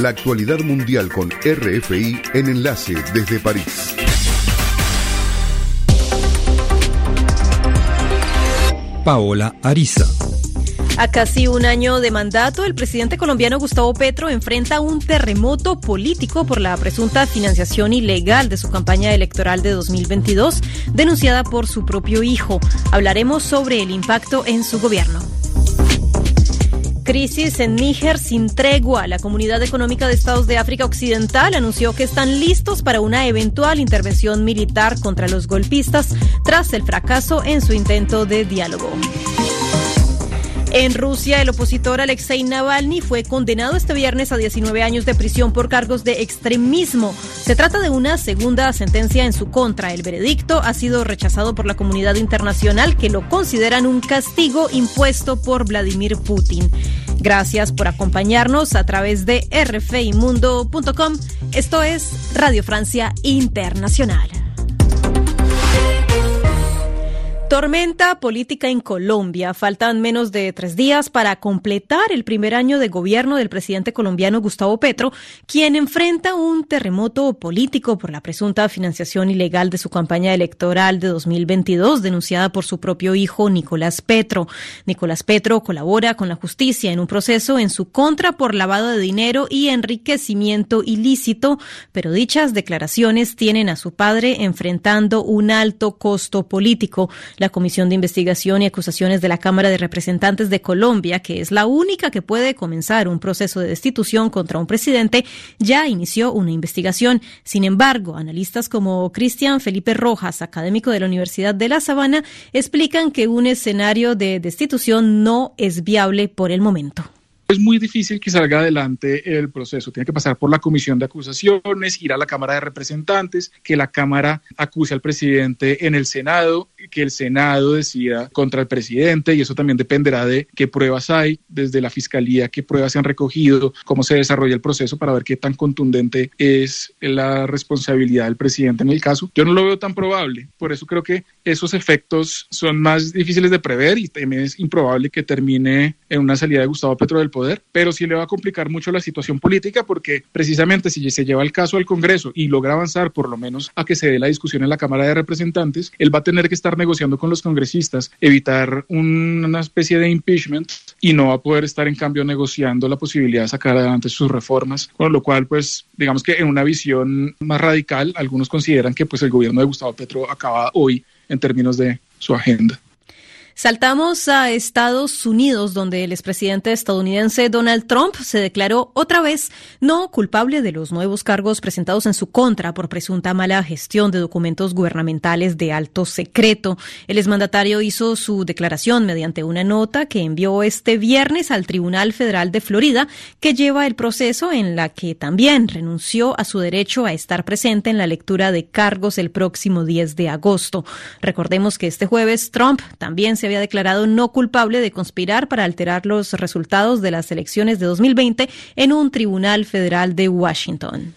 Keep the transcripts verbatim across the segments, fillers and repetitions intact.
La actualidad mundial con R F I en Enlace desde París. Paola Ariza. A casi un año de mandato, el presidente colombiano Gustavo Petro enfrenta un terremoto político por la presunta financiación ilegal de su campaña electoral de dos mil veintidós, denunciada por su propio hijo. Hablaremos sobre el impacto en su gobierno. Crisis en Níger sin tregua. La Comunidad Económica de Estados de África Occidental anunció que están listos para una eventual intervención militar contra los golpistas tras el fracaso en su intento de diálogo. En Rusia, el opositor Alexei Navalny fue condenado este viernes a diecinueve años de prisión por cargos de extremismo. Se trata de una segunda sentencia en su contra. El veredicto ha sido rechazado por la comunidad internacional, que lo consideran un castigo impuesto por Vladimir Putin. Gracias por acompañarnos a través de r f i mundo punto com. Esto es Radio Francia Internacional. Tormenta política en Colombia. Faltan menos de tres días para completar el primer año de gobierno del presidente colombiano Gustavo Petro, quien enfrenta un terremoto político por la presunta financiación ilegal de su campaña electoral de dos mil veintidós, denunciada por su propio hijo Nicolás Petro. Nicolás Petro colabora con la justicia en un proceso en su contra por lavado de dinero y enriquecimiento ilícito, pero dichas declaraciones tienen a su padre enfrentando un alto costo político. La Comisión de Investigación y Acusaciones de la Cámara de Representantes de Colombia, que es la única que puede comenzar un proceso de destitución contra un presidente, ya inició una investigación. Sin embargo, analistas como Cristian Felipe Rojas, académico de la Universidad de La Sabana, explican que un escenario de destitución no es viable por el momento. Es muy difícil que salga adelante el proceso. Tiene que pasar por la comisión de acusaciones, ir a la Cámara de Representantes, que la Cámara acuse al presidente en el Senado, que el Senado decida contra el presidente, y eso también dependerá de qué pruebas hay desde la Fiscalía, qué pruebas se han recogido, cómo se desarrolla el proceso para ver qué tan contundente es la responsabilidad del presidente en el caso. Yo no lo veo tan probable, por eso creo que esos efectos son más difíciles de prever y también es improbable que termine en una salida de Gustavo Petro del poder, pero sí le va a complicar mucho la situación política, porque precisamente si se lleva el caso al Congreso y logra avanzar por lo menos a que se dé la discusión en la Cámara de Representantes, él va a tener que estar negociando con los congresistas, evitar un, una especie de impeachment, y no va a poder estar en cambio negociando la posibilidad de sacar adelante sus reformas, con lo cual pues digamos que en una visión más radical algunos consideran que pues el gobierno de Gustavo Petro acaba hoy en términos de su agenda. Saltamos a Estados Unidos, donde el expresidente estadounidense Donald Trump se declaró otra vez no culpable de los nuevos cargos presentados en su contra por presunta mala gestión de documentos gubernamentales de alto secreto. El exmandatario hizo su declaración mediante una nota que envió este viernes al Tribunal Federal de Florida, que lleva el proceso, en la que también renunció a su derecho a estar presente en la lectura de cargos el próximo diez de agosto. Recordemos que este jueves Trump también se había declarado no culpable de conspirar para alterar los resultados de las elecciones de dos mil veinte en un tribunal federal de Washington.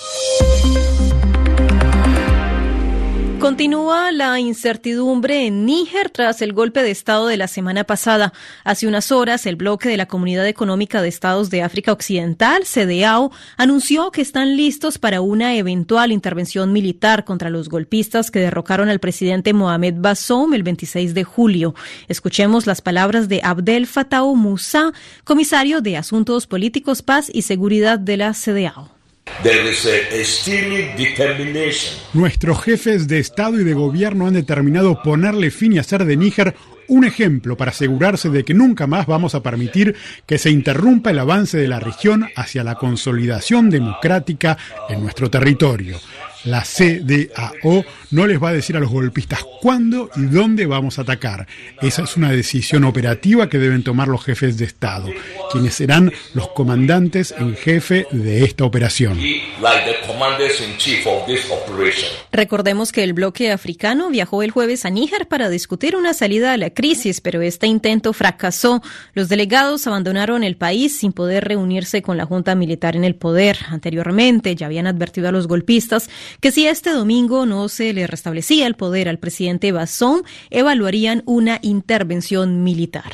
Continúa la incertidumbre en Níger tras el golpe de Estado de la semana pasada. Hace unas horas, el bloque de la Comunidad Económica de Estados de África Occidental, CEDEAO, anunció que están listos para una eventual intervención militar contra los golpistas que derrocaron al presidente Mohamed Bazoum el veintiséis de julio. Escuchemos las palabras de Abdel Fattah Moussa, comisario de Asuntos Políticos, Paz y Seguridad de la CEDEAO. Nuestros jefes de Estado y de Gobierno han determinado ponerle fin y hacer de Níger un ejemplo para asegurarse de que nunca más vamos a permitir que se interrumpa el avance de la región hacia la consolidación democrática en nuestro territorio. La CEDEAO no les va a decir a los golpistas cuándo y dónde vamos a atacar. Esa es una decisión operativa que deben tomar los jefes de Estado, quienes serán los comandantes en jefe de esta operación. Recordemos que el bloque africano viajó el jueves a Níger para discutir una salida a la crisis, pero este intento fracasó. Los delegados abandonaron el país sin poder reunirse con la junta militar en el poder. Anteriormente ya habían advertido a los golpistas que si este domingo no se le restablecía el poder al presidente Bazoum, evaluarían una intervención militar.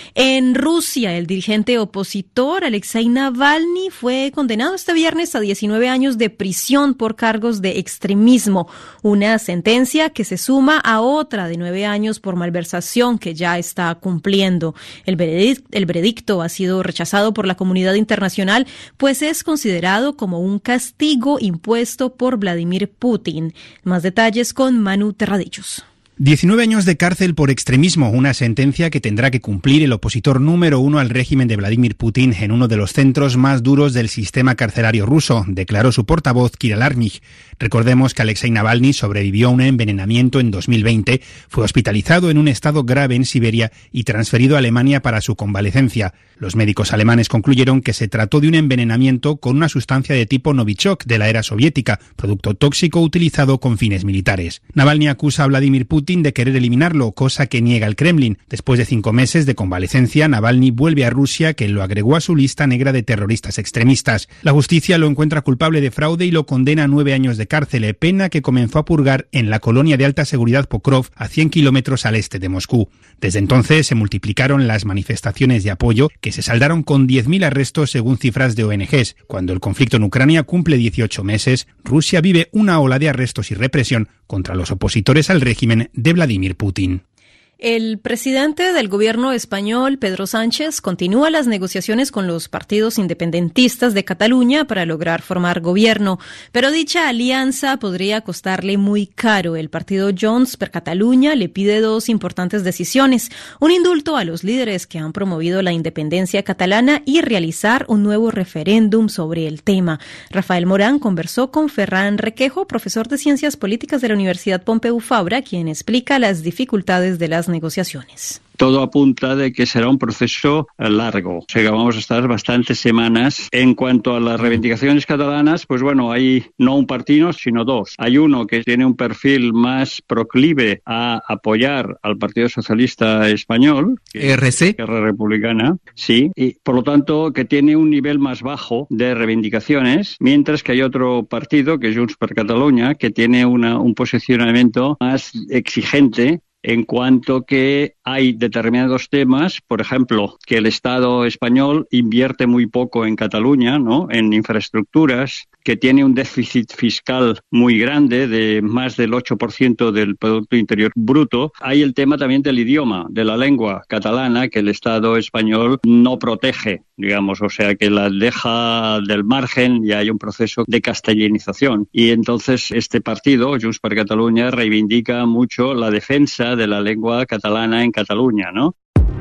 En Rusia, el dirigente opositor Alexei Navalny fue condenado este viernes a diecinueve años de prisión por cargos de extremismo, una sentencia que se suma a otra de nueve años por malversación que ya está cumpliendo. El veredicto, el veredicto ha sido rechazado por la comunidad internacional, pues es considerado como un castigo impuesto por Vladimir Putin. Más detalles con Manu Terradillos. diecinueve años de cárcel por extremismo, una sentencia que tendrá que cumplir el opositor número uno al régimen de Vladimir Putin en uno de los centros más duros del sistema carcelario ruso, declaró su portavoz Kirill Arnich. Recordemos que Alexei Navalny sobrevivió a un envenenamiento en dos mil veinte, fue hospitalizado en un estado grave en Siberia y transferido a Alemania para su convalecencia. Los médicos alemanes concluyeron que se trató de un envenenamiento con una sustancia de tipo Novichok de la era soviética, producto tóxico utilizado con fines militares. Navalny acusa a Vladimir Putin de querer eliminarlo, cosa que niega el Kremlin. Después de cinco meses de convalecencia, Navalny vuelve a Rusia, que lo agregó a su lista negra de terroristas extremistas. La justicia lo encuentra culpable de fraude y lo condena a nueve años de cárcel, pena que comenzó a purgar en la colonia de alta seguridad Pokrov, a cien kilómetros al este de Moscú. Desde entonces se multiplicaron las manifestaciones de apoyo, que se saldaron con diez mil arrestos según cifras de O N Ges. Cuando el conflicto en Ucrania cumple dieciocho meses, Rusia vive una ola de arrestos y represión contra los opositores al régimen de Vladimir Putin. El presidente del gobierno español, Pedro Sánchez, continúa las negociaciones con los partidos independentistas de Cataluña para lograr formar gobierno, pero dicha alianza podría costarle muy caro. El partido Junts per Catalunya le pide dos importantes decisiones: un indulto a los líderes que han promovido la independencia catalana y realizar un nuevo referéndum sobre el tema. Rafael Morán conversó con Ferran Requejo, profesor de Ciencias Políticas de la Universidad Pompeu Fabra, quien explica las dificultades de las negociaciones. Todo apunta de que será un proceso largo. O sea, que vamos a estar bastantes semanas. En cuanto a las reivindicaciones catalanas, pues bueno, hay no un partido, sino dos. Hay uno que tiene un perfil más proclive a apoyar al Partido Socialista Español, E R C, Esquerra Republicana, sí, y por lo tanto que tiene un nivel más bajo de reivindicaciones, mientras que hay otro partido, que es Junts per Catalunya, que tiene una, un posicionamiento más exigente, en cuanto que hay determinados temas, por ejemplo, que el Estado español invierte muy poco en Cataluña, ¿no?, en infraestructuras, que tiene un déficit fiscal muy grande de más del ocho por ciento del Producto Interior Bruto. Hay el tema también del idioma, de la lengua catalana, que el Estado español no protege, digamos, o sea, que la deja del margen y hay un proceso de castellanización. Y entonces este partido, Junts per Catalunya, reivindica mucho la defensa de la lengua catalana en Cataluña, ¿no?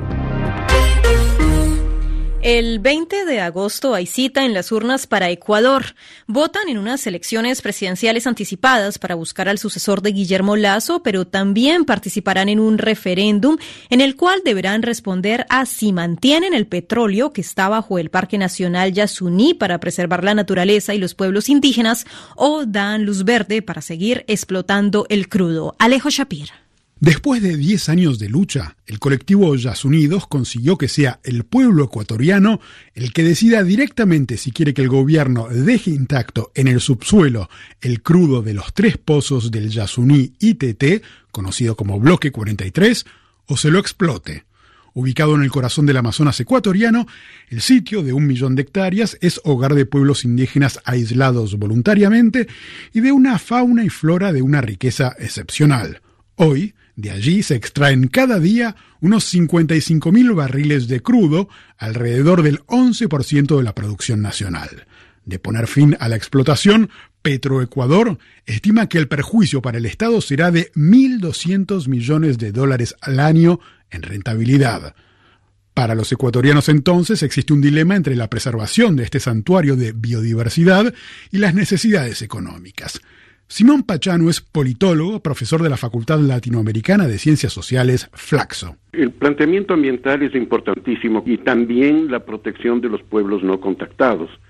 El veinte de agosto hay cita en las urnas para Ecuador. Votan en unas elecciones presidenciales anticipadas para buscar al sucesor de Guillermo Lasso, pero también participarán en un referéndum en el cual deberán responder a si mantienen el petróleo que está bajo el Parque Nacional Yasuní para preservar la naturaleza y los pueblos indígenas, o dan luz verde para seguir explotando el crudo. Alejo Shapir. Después de diez años de lucha, el colectivo Yasunidos consiguió que sea el pueblo ecuatoriano el que decida directamente si quiere que el gobierno deje intacto en el subsuelo el crudo de los tres pozos del Yasuní I T T, conocido como Bloque cuarenta y tres, o se lo explote. Ubicado en el corazón del Amazonas ecuatoriano, el sitio de un millón de hectáreas es hogar de pueblos indígenas aislados voluntariamente y de una fauna y flora de una riqueza excepcional. Hoy, de allí se extraen cada día unos cincuenta y cinco mil barriles de crudo, alrededor del once por ciento de la producción nacional. De poner fin a la explotación, Petroecuador estima que el perjuicio para el Estado será de mil doscientos millones de dólares al año en rentabilidad. Para los ecuatorianos entonces existe un dilema entre la preservación de este santuario de biodiversidad y las necesidades económicas. Simón Pachano es politólogo, profesor de la Facultad Latinoamericana de Ciencias Sociales, Flaxo. El planteamiento ambiental es importantísimo y también la protección de los pueblos no contactados.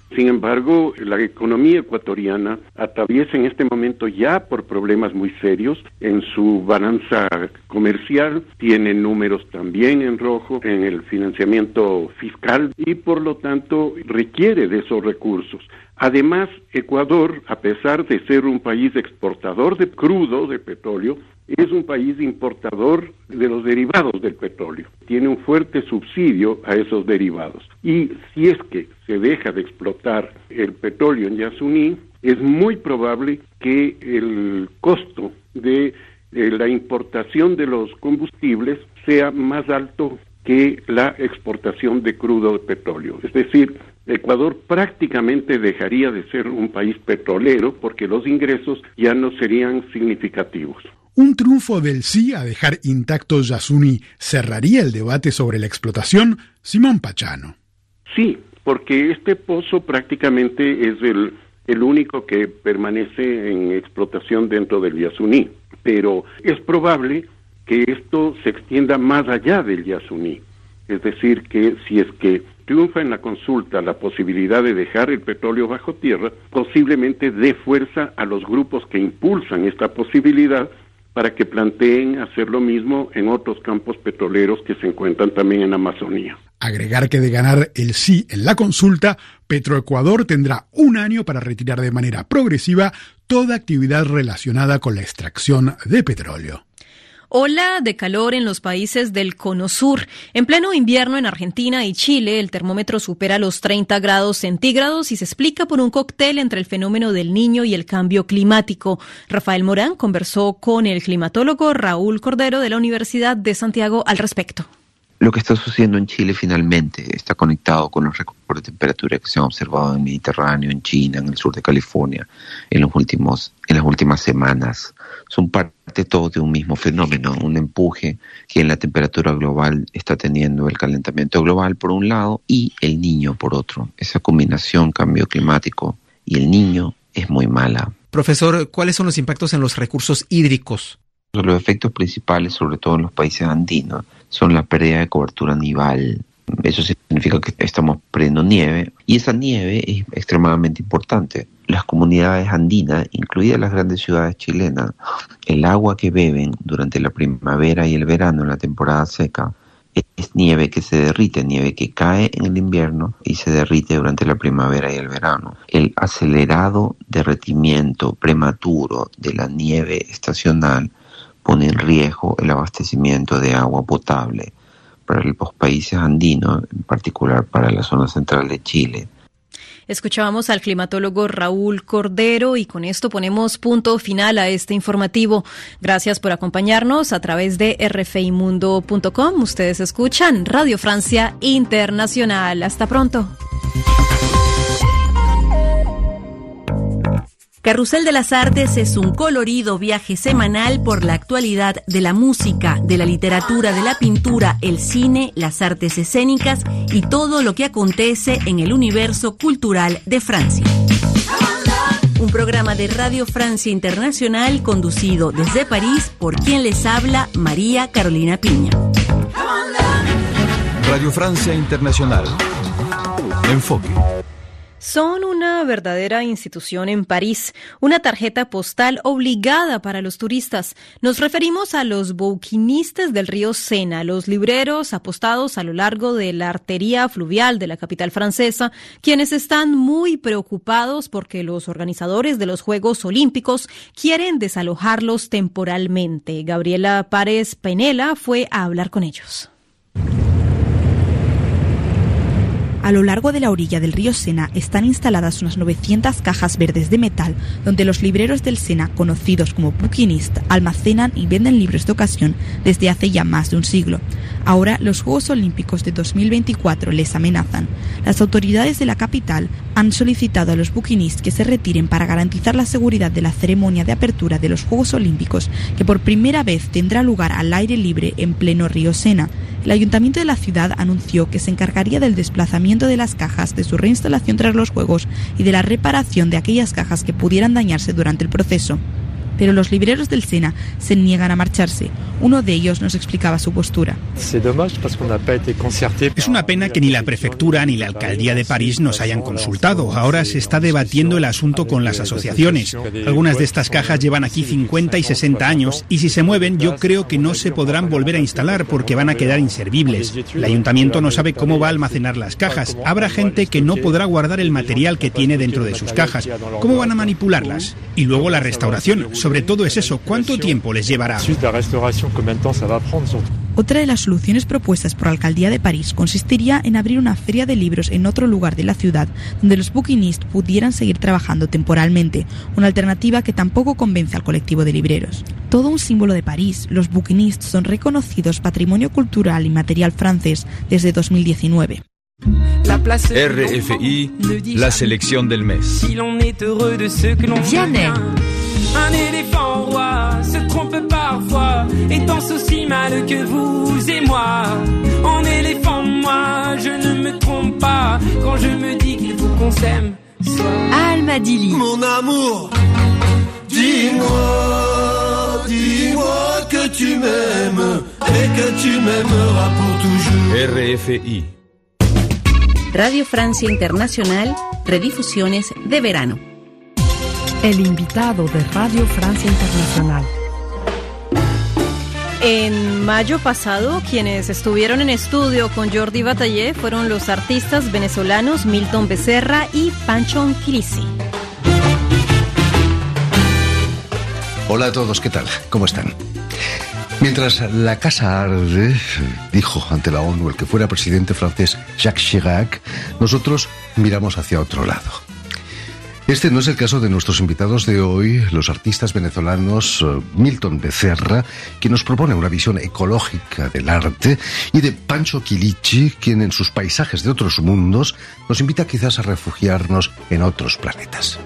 Sin embargo, la economía ecuatoriana atraviesa en este momento ya por problemas muy serios en su balanza comercial, tiene números también en rojo en el financiamiento fiscal y por lo tanto requiere de esos recursos. Además, Ecuador, a pesar de ser un país exportador de crudo, de petróleo, es un país importador de los derivados del petróleo. Tiene un fuerte subsidio a esos derivados. Y si es que se deja de explotar el petróleo en Yasuní, es muy probable que el costo de, de la importación de los combustibles sea más alto que la exportación de crudo de petróleo. Es decir, Ecuador prácticamente dejaría de ser un país petrolero porque los ingresos ya no serían significativos. ¿Un triunfo del sí a dejar intacto Yasuní cerraría el debate sobre la explotación? Simón Pachano. Sí, porque este pozo prácticamente es el, el único que permanece en explotación dentro del Yasuní, pero es probable que esto se extienda más allá del Yasuní. Es decir, que si es que triunfa en la consulta la posibilidad de dejar el petróleo bajo tierra, posiblemente dé fuerza a los grupos que impulsan esta posibilidad para que planteen hacer lo mismo en otros campos petroleros que se encuentran también en Amazonía. Agregar que de ganar el sí en la consulta, Petroecuador tendrá un año para retirar de manera progresiva toda actividad relacionada con la extracción de petróleo. Ola de calor en los países del Cono Sur. En pleno invierno en Argentina y Chile, el termómetro supera los treinta grados centígrados y se explica por un cóctel entre el fenómeno del Niño y el cambio climático. Rafael Morán conversó con el climatólogo Raúl Cordero de la Universidad de Santiago al respecto. Lo que está sucediendo en Chile finalmente está conectado con los récords de temperatura que se han observado en el Mediterráneo, en China, en el sur de California, en los últimos, en las últimas semanas. Son parte todos de un mismo fenómeno, un empuje que en la temperatura global está teniendo el calentamiento global por un lado y el Niño por otro. Esa combinación cambio climático y el Niño es muy mala. Profesor, ¿cuáles son los impactos en los recursos hídricos? Los efectos principales, sobre todo en los países andinos, son la pérdida de cobertura nival. Eso significa que estamos perdiendo nieve y esa nieve es extremadamente importante. Las comunidades andinas, incluidas las grandes ciudades chilenas, el agua que beben durante la primavera y el verano en la temporada seca es nieve que se derrite, nieve que cae en el invierno y se derrite durante la primavera y el verano. El acelerado derretimiento prematuro de la nieve estacional pone en riesgo el abastecimiento de agua potable para los países andinos, en particular para la zona central de Chile. Escuchábamos al climatólogo Raúl Cordero y con esto ponemos punto final a este informativo. Gracias por acompañarnos a través de r f i mundo punto com. Ustedes escuchan Radio Francia Internacional. Hasta pronto. Carrusel de las Artes es un colorido viaje semanal por la actualidad de la música, de la literatura, de la pintura, el cine, las artes escénicas y todo lo que acontece en el universo cultural de Francia. Un programa de Radio Francia Internacional conducido desde París por quien les habla, María Carolina Piña. Radio Francia Internacional. Enfoque. Son una verdadera institución en París, una tarjeta postal obligada para los turistas. Nos referimos a los bouquinistes del río Sena, los libreros apostados a lo largo de la arteria fluvial de la capital francesa, quienes están muy preocupados porque los organizadores de los Juegos Olímpicos quieren desalojarlos temporalmente. Gabriela Párez Penela fue a hablar con ellos. A lo largo de la orilla del río Sena están instaladas unas novecientas cajas verdes de metal donde los libreros del Sena, conocidos como bouquinistes, almacenan y venden libros de ocasión desde hace ya más de un siglo. Ahora los Juegos Olímpicos de dos mil veinticuatro les amenazan. Las autoridades de la capital han solicitado a los bouquinistes que se retiren para garantizar la seguridad de la ceremonia de apertura de los Juegos Olímpicos, que por primera vez tendrá lugar al aire libre en pleno río Sena. El ayuntamiento de la ciudad anunció que se encargaría del desplazamiento de las cajas, de su reinstalación tras los Juegos y de la reparación de aquellas cajas que pudieran dañarse durante el proceso. pero los libreros del Sena se niegan a marcharse. Uno de ellos nos explicaba su postura. Es una pena que ni la prefectura ni la alcaldía de París nos hayan consultado. Ahora se está debatiendo el asunto con las asociaciones. Algunas de estas cajas llevan aquí cincuenta y sesenta años y si se mueven yo creo que no se podrán volver a instalar porque van a quedar inservibles. El ayuntamiento no sabe cómo va a almacenar las cajas. Habrá gente que no podrá guardar el material que tiene dentro de sus cajas. ¿Cómo van a manipularlas? Y luego la restauración. Sobre todo es eso. ¿Cuánto tiempo les llevará? Otra de las soluciones propuestas por la alcaldía de París consistiría en abrir una feria de libros en otro lugar de la ciudad donde los bouquinistes pudieran seguir trabajando temporalmente, una alternativa que tampoco convence al colectivo de libreros. Todo un símbolo de París, los bouquinistes son reconocidos Patrimonio Cultural y Material francés desde dos mil diecinueve. R F I, la selección del mes. Vianney. Un éléphant roi se trompe parfois et danse aussi mal que vous et moi. En éléphant, moi, je ne me trompe pas quand je me dis qu'il faut qu'on s'aime. Alma Dili. Mon amour, dis-moi, dis-moi que tu m'aimes et que tu m'aimeras pour toujours. R F I. Radio Francia Internacional, redifusiones de verano. El invitado de Radio Francia Internacional. En mayo pasado, quienes estuvieron en estudio con Jordi Batallé fueron los artistas venezolanos Milton Becerra y Pancho Quilici. Hola a todos, ¿qué tal? ¿Cómo están? Mientras la casa arde, dijo ante la ONU el que fuera presidente francés Jacques Chirac, nosotros miramos hacia otro lado. Este no es el caso de nuestros invitados de hoy, los artistas venezolanos Milton Becerra, quien nos propone una visión ecológica del arte, y de Pancho Quilici, quien en sus paisajes de otros mundos nos invita quizás a refugiarnos en otros planetas.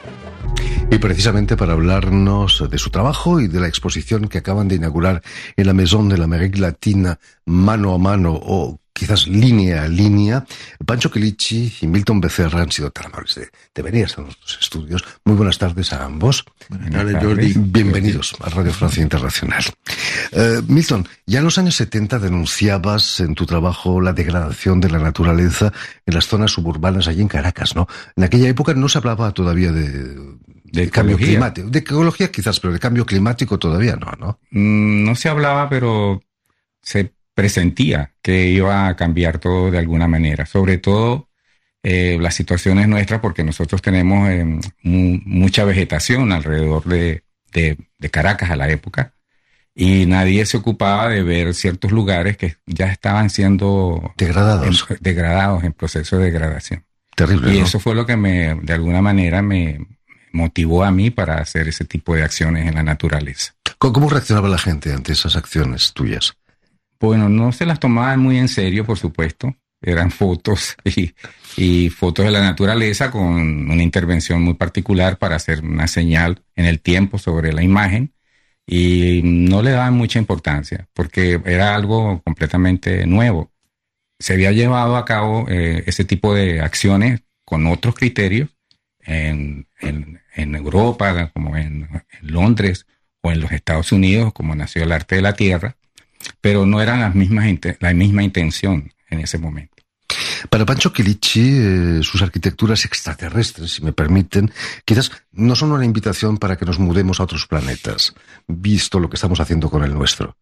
Y precisamente para hablarnos de su trabajo y de la exposición que acaban de inaugurar en la Maison de l'Amérique Latina, mano a mano o quizás línea a línea, Pancho Quilici y Milton Becerra han sido tan amables de, de venir a nuestros estudios. Muy buenas tardes a ambos. Buenas tardes, Jordi. Bienvenidos a Radio Francia Internacional. Uh, Milton, ya en los años setenta denunciabas en tu trabajo la degradación de la naturaleza en las zonas suburbanas allí en Caracas, ¿no? En aquella época no se hablaba todavía de... De, de cambio climático. De ecología quizás, pero de cambio climático todavía no, ¿no? Mm, no se hablaba, pero se presentía que iba a cambiar todo de alguna manera. Sobre todo eh, las situaciones nuestras, porque nosotros tenemos eh, mu- mucha vegetación alrededor de, de, de Caracas a la época, y nadie se ocupaba de ver ciertos lugares que ya estaban siendo degradados en, degradados en proceso de degradación. Terrible, y ¿no? eso fue lo que me, de alguna manera me motivó a mí para hacer ese tipo de acciones en la naturaleza. ¿Cómo reaccionaba la gente ante esas acciones tuyas? Bueno, no se las tomaban muy en serio, por supuesto. Eran fotos y, y fotos de la naturaleza con una intervención muy particular para hacer una señal en el tiempo sobre la imagen, y no le daban mucha importancia porque era algo completamente nuevo. Se había llevado a cabo eh, ese tipo de acciones con otros criterios en, en, en Europa, como en, en Londres o en los Estados Unidos, como nació el arte de la tierra, pero no eran las mismas la misma intención en ese momento. Para Pancho Quilici, eh, sus arquitecturas extraterrestres, si me permiten, quizás no son una invitación para que nos mudemos a otros planetas, visto lo que estamos haciendo con el nuestro.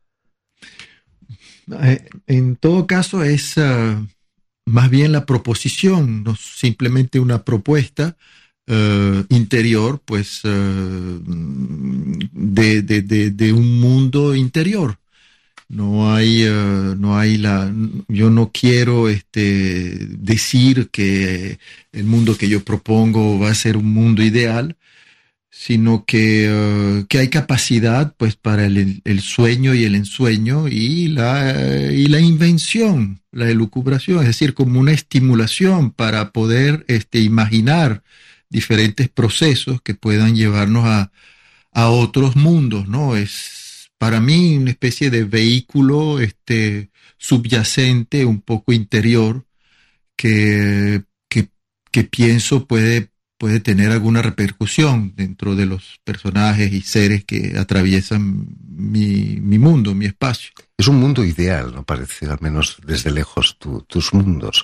Eh, en todo caso es uh, más bien la proposición, no simplemente una propuesta uh, interior, pues uh, de, de, de, de un mundo interior. No hay, uh, no hay la, yo no quiero este, decir que el mundo que yo propongo va a ser un mundo ideal, sino que, uh, que hay capacidad pues para el, el sueño y el ensueño y la, y la invención, la elucubración, es decir, como una estimulación para poder este, imaginar diferentes procesos que puedan llevarnos a, a otros mundos, ¿no? Es para mí una especie de vehículo este, subyacente, un poco interior, que, que, que pienso puede puede tener alguna repercusión dentro de los personajes y seres que atraviesan mi, mi mundo, mi espacio. Es un mundo ideal, ¿no? Parece, al menos desde lejos, tu, tus mundos.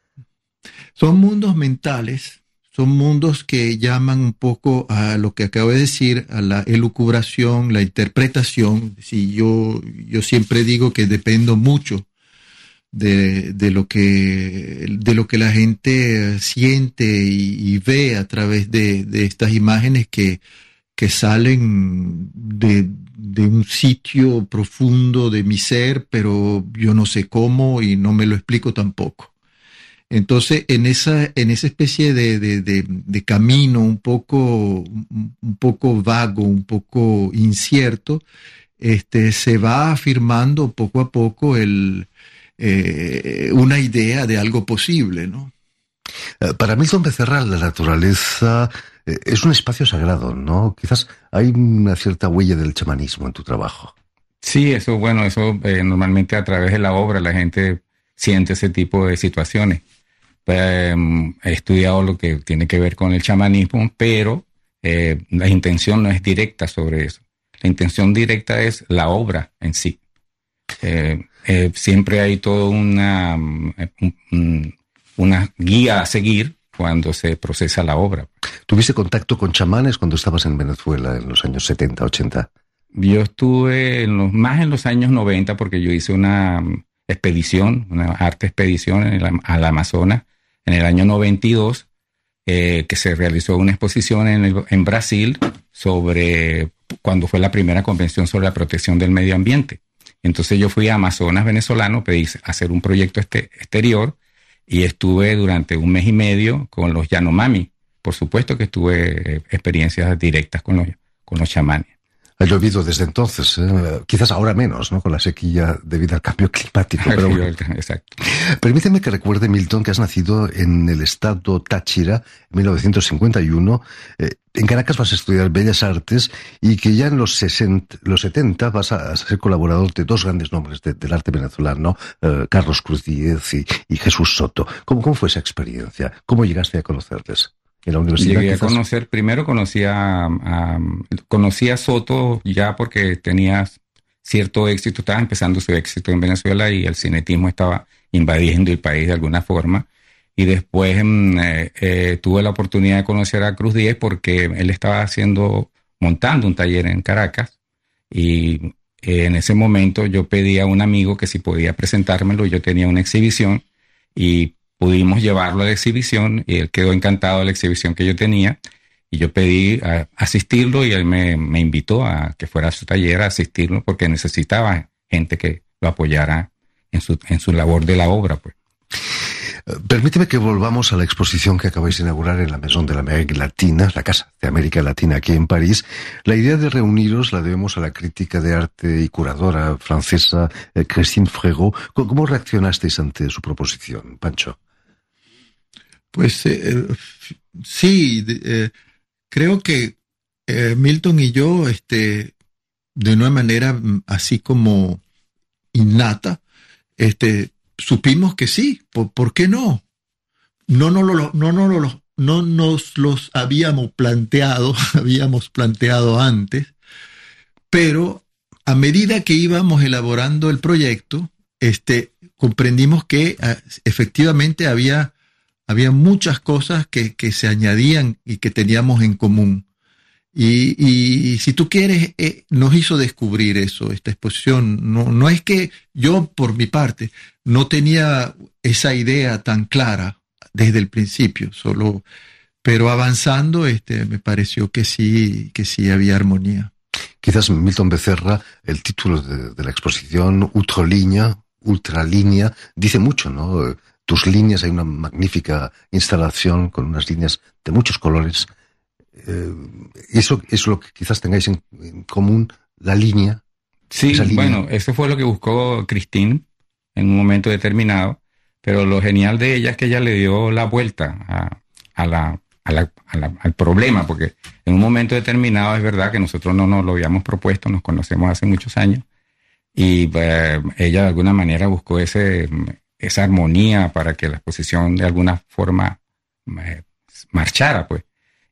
Son mundos mentales, son mundos que llaman un poco a lo que acabo de decir, a la elucubración, la interpretación. Si yo, yo siempre digo que dependo mucho De, de lo que de lo que la gente siente y, y ve a través de, de estas imágenes que, que salen de, de un sitio profundo de mi ser, pero yo no sé cómo y no me lo explico tampoco. Entonces, en esa, en esa especie de, de, de, de camino un poco, un poco vago, un poco incierto, este, se va afirmando poco a poco el Eh, una idea de algo posible, ¿no? Para Milton Becerra, la naturaleza eh, es un espacio sagrado, ¿no? Quizás hay una cierta huella del chamanismo en tu trabajo. Sí, eso, bueno, eso eh, normalmente a través de la obra la gente siente ese tipo de situaciones. Eh, he estudiado lo que tiene que ver con el chamanismo, pero eh, la intención no es directa sobre eso. La intención directa es la obra en sí. Eh, eh, siempre hay toda una, un, una guía a seguir cuando se procesa la obra. ¿Tuviste contacto con chamanes cuando estabas en Venezuela en los años setenta, ochenta? Yo estuve en los, más en los años noventa porque yo hice una expedición, una arte expedición en el, al Amazonas en el año noventa y dos, eh, que se realizó una exposición en, el, en Brasil sobre cuando fue la primera convención sobre la protección del medio ambiente. Entonces yo fui a Amazonas venezolano, pedí hacer un proyecto este, exterior y estuve durante un mes y medio con los Yanomami. Por supuesto que tuve experiencias directas con los, con los chamanes. Ha llovido desde entonces, eh, quizás ahora menos, ¿no? Con la sequía debido al cambio climático. Pero bueno. Exacto. Permíteme que recuerde, Milton, que has nacido en el estado Táchira en mil novecientos cincuenta y uno. Eh, en Caracas vas a estudiar Bellas Artes y que ya en los, sesenta, los setenta vas a, a ser colaborador de dos grandes nombres de, del arte venezolano, eh, Carlos Cruz Díez y, y Jesús Soto. ¿Cómo, ¿Cómo fue esa experiencia? ¿Cómo llegaste a conocerles? En la universidad. Llegué quizás. a conocer, primero conocí a, a, conocí a Soto ya porque tenía cierto éxito, estaba empezando su éxito en Venezuela y el cinetismo estaba invadiendo el país de alguna forma. Y después eh, eh, tuve la oportunidad de conocer a Cruz Díez porque él estaba haciendo, montando un taller en Caracas y eh, en ese momento yo pedí a un amigo que si podía presentármelo, yo tenía una exhibición y pudimos llevarlo a la exhibición y él quedó encantado de la exhibición que yo tenía y yo pedí a asistirlo y él me, me invitó a que fuera a su taller a asistirlo porque necesitaba gente que lo apoyara en su, en su labor de la obra, pues. Permíteme que volvamos a la exposición que acabáis de inaugurar en la Maison de l'Amérique Latina, la Casa de América Latina aquí en París. La idea de reuniros la debemos a la crítica de arte y curadora francesa eh, Christine Frégaud. ¿Cómo reaccionasteis ante su proposición, Pancho? Pues eh, sí, eh, creo que eh, Milton y yo, este, de una manera así como innata, este, supimos que sí. ¿Por, por qué no? No, no, lo, no, no, lo, no nos los habíamos planteado, habíamos planteado antes, pero a medida que íbamos elaborando el proyecto, este, comprendimos que uh, efectivamente había Había muchas cosas que, que se añadían y que teníamos en común. Y, y, y si tú quieres, eh, nos hizo descubrir eso, esta exposición. No, no es que yo, por mi parte, no tenía esa idea tan clara desde el principio, solo, pero avanzando, este, me pareció que sí, que sí había armonía. Quizás Milton Becerra, el título de, de la exposición, Ultralínea, Ultralínea, dice mucho, ¿no? Tus líneas, hay una magnífica instalación con unas líneas de muchos colores. Eh, eso es lo que quizás tengáis en, en común, la línea. Sí, línea. Bueno, eso fue lo que buscó Christine en un momento determinado, pero lo genial de ella es que ella le dio la vuelta a, a la, a la, a la, al problema, porque en un momento determinado es verdad que nosotros no nos lo habíamos propuesto, nos conocemos hace muchos años, y eh, ella de alguna manera buscó ese... esa armonía para que la exposición de alguna forma eh, marchara, pues.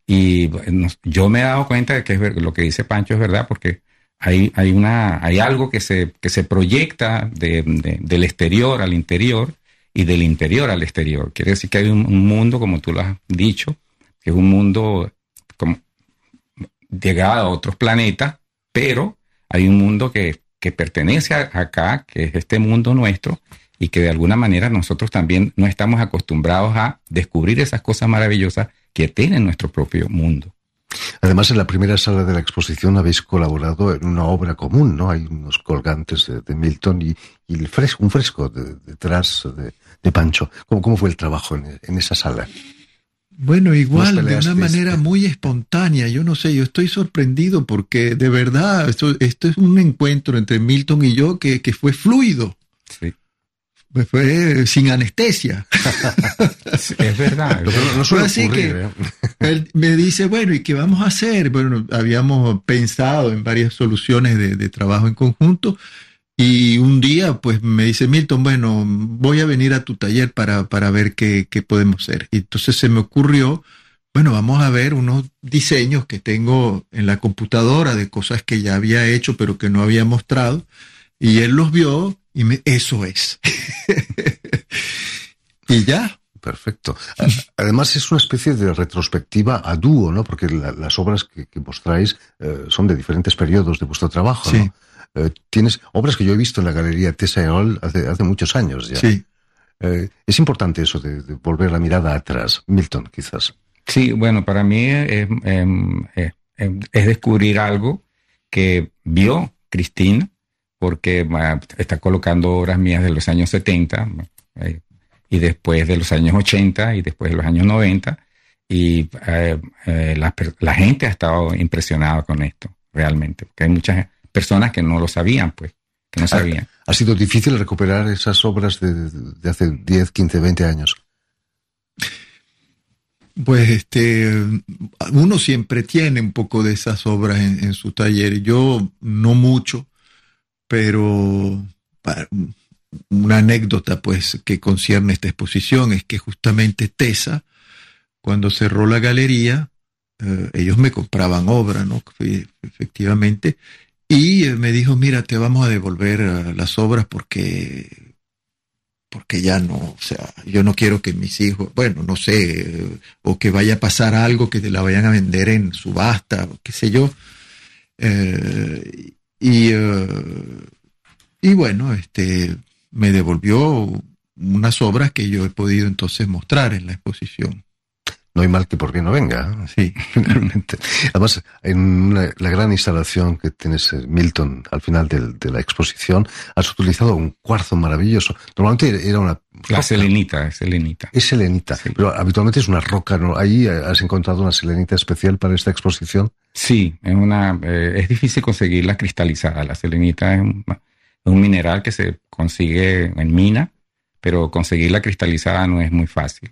Y nos, yo me he dado cuenta de que es ver, lo que dice Pancho es verdad, porque hay, hay, una, hay algo que se, que se proyecta de, de, del exterior al interior y del interior al exterior. Quiere decir que hay un, un mundo, como tú lo has dicho, que es un mundo como llegado a otros planetas, pero hay un mundo que, que pertenece a, acá, que es este mundo nuestro, y que de alguna manera nosotros también no estamos acostumbrados a descubrir esas cosas maravillosas que tiene nuestro propio mundo. Además, en la primera sala de la exposición habéis colaborado en una obra común, ¿no? Hay unos colgantes de, de Milton y, y el fresco, un fresco de, detrás de, de Pancho. ¿Cómo, ¿Cómo fue el trabajo en, en esa sala? Bueno, igual, de una manera muy espontánea. Yo no sé, yo estoy sorprendido porque de verdad esto, esto es un encuentro entre Milton y yo que, que fue fluido. Sí. Fue sin anestesia. Sí, es verdad. No, no fue así ocurrir, que ¿eh? Él me dice, bueno, ¿y qué vamos a hacer? Bueno, habíamos pensado en varias soluciones de, de trabajo en conjunto. Y un día, pues, me dice, Milton, bueno, voy a venir a tu taller para, para ver qué, qué podemos hacer. Y entonces se me ocurrió, bueno, vamos a ver unos diseños que tengo en la computadora de cosas que ya había hecho, pero que no había mostrado. Y él los vio y me, eso es. Y ya. Perfecto. Además es una especie de retrospectiva a dúo, ¿no? Porque la, las obras que, que mostráis eh, son de diferentes periodos de vuestro trabajo, ¿no? Sí. Eh, tienes obras que yo he visto en la galería Tessa hace, hace muchos años ya. Sí. Eh, es importante eso de, de volver la mirada atrás. Milton, quizás. Sí, bueno, para mí es, es, es, es descubrir algo que vio Cristina, porque uh, está colocando obras mías de los años setenta eh, y después de los años ochenta y después de los años noventa, y eh, eh, la, la gente ha estado impresionada con esto, realmente, porque hay muchas personas que no lo sabían, pues, que no sabían. ¿Ha, ha sido difícil recuperar esas obras de, de hace diez, quince, veinte años? Pues este, uno siempre tiene un poco de esas obras en, en su taller. Yo no mucho, pero para, una anécdota pues que concierne esta exposición es que justamente Tessa, cuando cerró la galería, eh, ellos me compraban obra, ¿no? Efectivamente. Y me dijo, mira, te vamos a devolver uh, las obras porque, porque ya no, o sea, yo no quiero que mis hijos, bueno, no sé, eh, o que vaya a pasar algo que te la vayan a vender en subasta, o qué sé yo. Eh, y, uh, y bueno, este, me devolvió unas obras que yo he podido entonces mostrar en la exposición. No hay mal que por bien no venga. Sí, finalmente. Además, en una, la gran instalación que tienes, Milton, al final de, de la exposición, has utilizado un cuarzo maravilloso. Normalmente era una roca. La selenita, es selenita. Es selenita, sí. Pero habitualmente es una roca, ¿no? ¿Ahí has encontrado una selenita especial para esta exposición? Sí, es una, eh, es difícil conseguirla cristalizada. La selenita es un, un mineral que se consigue en mina, pero conseguirla cristalizada no es muy fácil.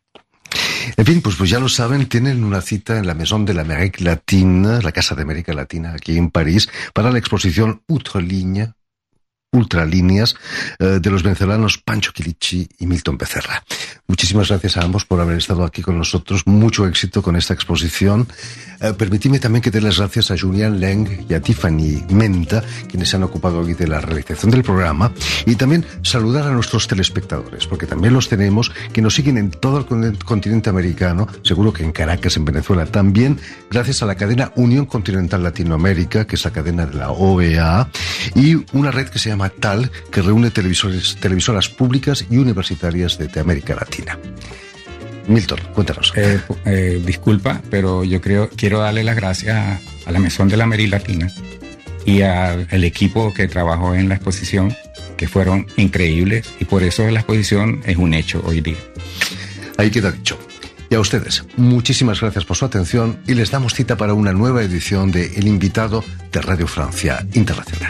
En fin, pues, pues ya lo saben, tienen una cita en la Maison de l'Amérique Latine, la Casa de América Latina, aquí en París, para la exposición Ultralínea, Ultralíneas, eh, de los venezolanos Pancho Quilichi y Milton Becerra. Muchísimas gracias a ambos por haber estado aquí con nosotros. Mucho éxito con esta exposición. Eh, permitidme también que dé las gracias a Julián Leng y a Tiffany Menta, quienes se han ocupado hoy de la realización del programa, y también saludar a nuestros telespectadores, porque también los tenemos, que nos siguen en todo el continente americano, seguro que en Caracas, en Venezuela también, gracias a la cadena Unión Continental Latinoamérica, que es la cadena de la O E A, y una red que se llama TAL, que reúne televisores, televisoras públicas y universitarias de, de América Latina. Milton, cuéntanos. Eh, eh, disculpa, pero yo creo quiero darle las gracias a, a la Maison de la América Latina y al equipo que trabajó en la exposición, que fueron increíbles, y por eso la exposición es un hecho hoy día. Ahí queda dicho. Y a ustedes, muchísimas gracias por su atención y les damos cita para una nueva edición de El Invitado de Radio Francia Internacional.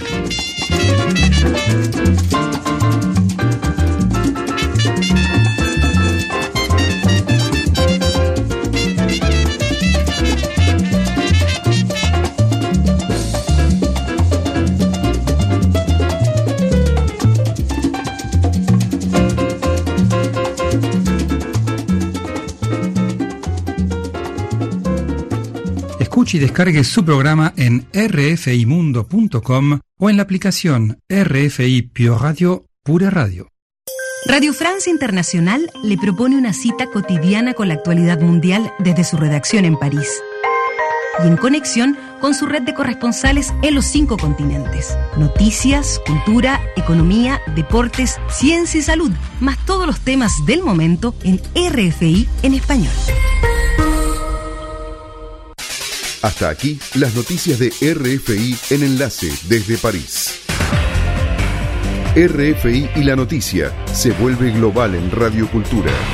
Escuche y descargue su programa en r f i mundo punto com o en la aplicación R F I Pure Radio, Pura Radio. Radio Francia Internacional le propone una cita cotidiana con la actualidad mundial desde su redacción en París y en conexión con su red de corresponsales en los cinco continentes. Noticias, cultura, economía, deportes, ciencia y salud, más todos los temas del momento en R F I en español. Hasta aquí las noticias de R F I en Enlace desde París. R F I y la noticia se vuelve global en Radio Cultura.